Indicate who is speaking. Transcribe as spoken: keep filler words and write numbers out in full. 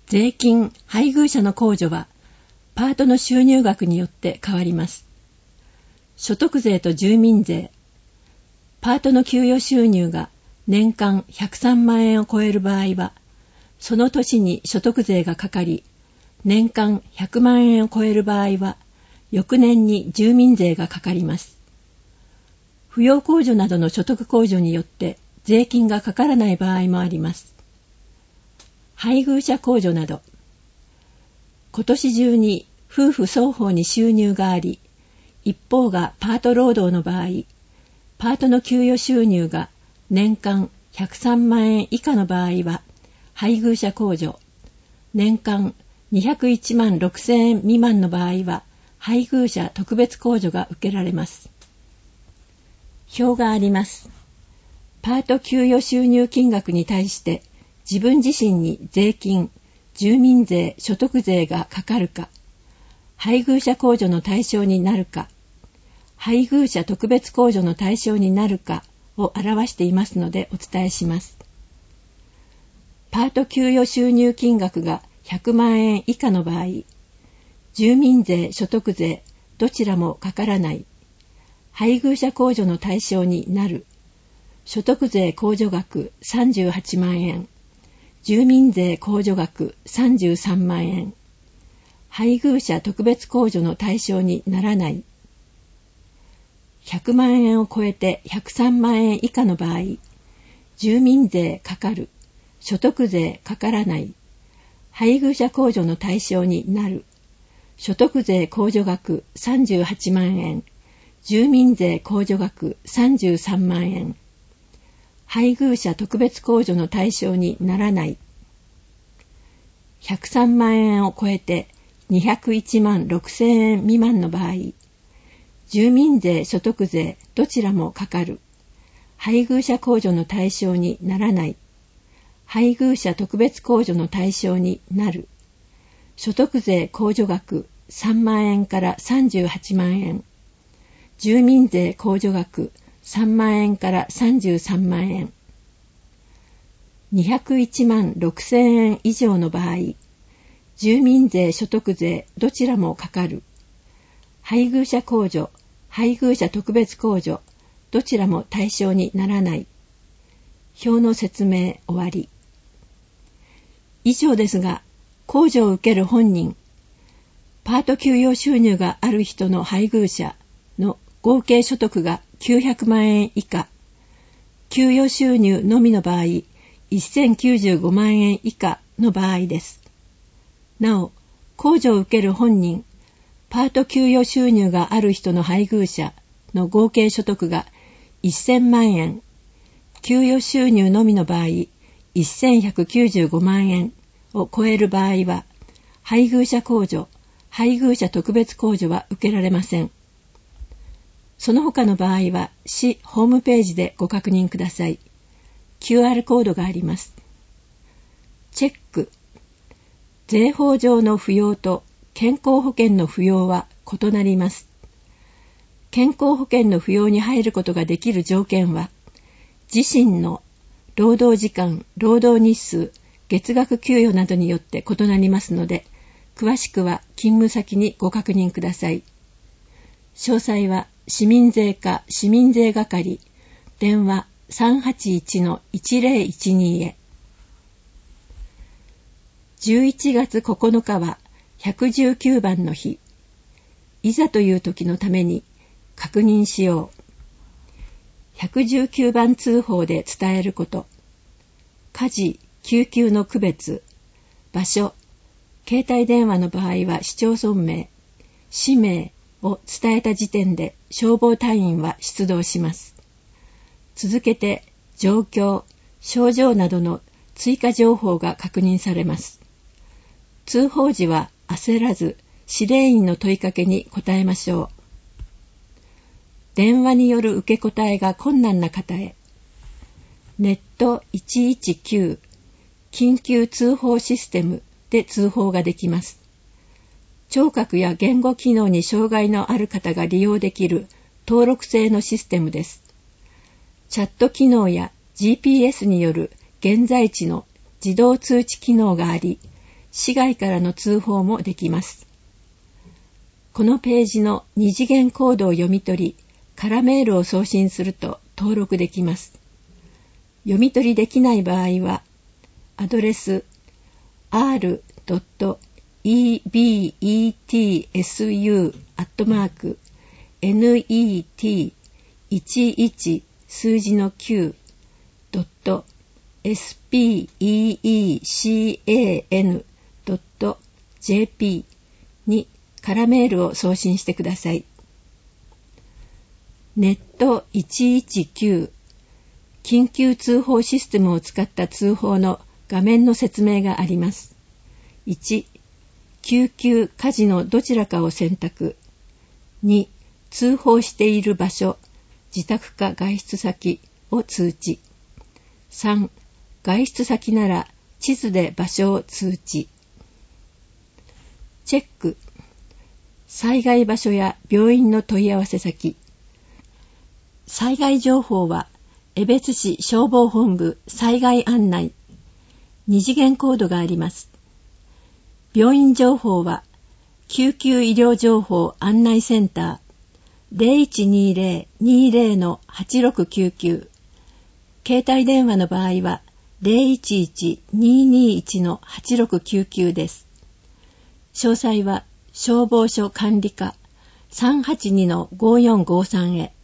Speaker 1: 税金・配偶者の控除は、パートの収入額によって変わります。所得税と住民税。パートの給与収入が年間ひゃくさんまんえんを超える場合は、その年に所得税がかかり、年間ひゃくまんえんを超える場合は、翌年に住民税がかかります。扶養控除などの所得控除によって税金がかからない場合もあります。配偶者控除など。今年中に夫婦双方に収入があり、一方がパート労働の場合、パートの給与収入が年間ひゃくさんまんえん以下の場合は、配偶者控除、年間にひゃくいちまんろくせんえん未満の場合は、配偶者特別控除が受けられます。表があります。パート給与収入金額に対して自分自身に税金、住民税、所得税がかかるか、配偶者控除の対象になるか、配偶者特別控除の対象になるかを表していますのでお伝えします。パート給与収入金額がひゃくまんえん以下の場合、住民税、所得税、どちらもかからない、配偶者控除の対象になる、所得税控除額さんじゅうはちまんえん、住民税控除額さんじゅうさんまんえん、配偶者特別控除の対象にならない、ひゃくまんえんを超えてひゃくさんまんえん以下の場合、住民税かかる、所得税かからない、配偶者控除の対象になる、所得税控除額さんじゅうはちまんえん、住民税控除額さんじゅうさんまんえん、配偶者特別控除の対象にならない、ひゃくさんまんえんを超えてにひゃくいちまんろくせんえん未満の場合、住民税、所得税、どちらもかかる、配偶者控除の対象にならない、配偶者特別控除の対象になる、所得税控除額さんまんえんからさんじゅうはちまんえん、住民税控除額さんまんえんからさんじゅうさんまんえん、にひゃくいちまんろくせんえん以上の場合、住民税、所得税、どちらもかかる、配偶者控除、配偶者特別控除、どちらも対象にならない。表の説明終わり。以上ですが、控除を受ける本人、パート給与収入がある人の配偶者の合計所得がきゅうひゃくまんえん以下、給与収入のみの場合、せんきゅうじゅうごまんえん以下の場合です。なお、控除を受ける本人、パート給与収入がある人の配偶者の合計所得がせんまんえん、給与収入のみの場合、せんひゃくきゅうじゅうごまんえんを超える場合は、配偶者控除、配偶者特別控除は受けられません。その他の場合は、市ホームページでご確認ください。キューアール コードがあります。チェック。税法上の扶養と健康保険の扶養は異なります。健康保険の扶養に入ることができる条件は、自身の労働時間、労働日数、月額給与などによって異なりますので、詳しくは勤務先にご確認ください。詳細は市民税課市民税係、電話 さんはちいちのいちぜろいちに へ。じゅういちがつここのかはひゃくじゅうきゅうばんの日。いざという時のために確認しよう。ひゃくじゅうきゅうばん通報で伝えること。火事、救急の区別、場所、携帯電話の場合は市町村名、氏名を伝えた時点で消防隊員は出動します。続けて状況、症状などの追加情報が確認されます。通報時は焦らず指令員の問いかけに答えましょう。電話による受け答えが困難な方へ、ネットいちいちきゅう緊急通報システムで通報ができます。聴覚や言語機能に障害のある方が利用できる登録制のシステムです。チャット機能や ジーピーエス による現在地の自動通知機能があり、 市外からの通報もできます。このページの二次元コードを読み取り、カラメールを送信すると登録できます。読み取りできない場合は、アドレス アールドットイービーイーティーエスユー アットマーク ネットいちいち数字のきゅうドット スペーカンドット ジェーピー にカラメールを送信してください。ネットいちいちきゅう緊急通報システムを使った通報の画面の説明があります。いち、救急、火事のどちらかを選択。に、通報している場所、自宅か外出先を通知。さん、外出先なら地図で場所を通知。チェック。災害場所や病院の問い合わせ先。災害情報は、江別市消防本部災害案内。二次元コードがあります。病院情報は、救急医療情報案内センター ゼロいちにゼロ にゼロ のはちろくきゅうきゅう。携帯電話の場合は、ゼロいちいち ににいち のはちろくきゅうきゅうです。詳細は、消防署管理課 さんはちにのごよんごさん へ。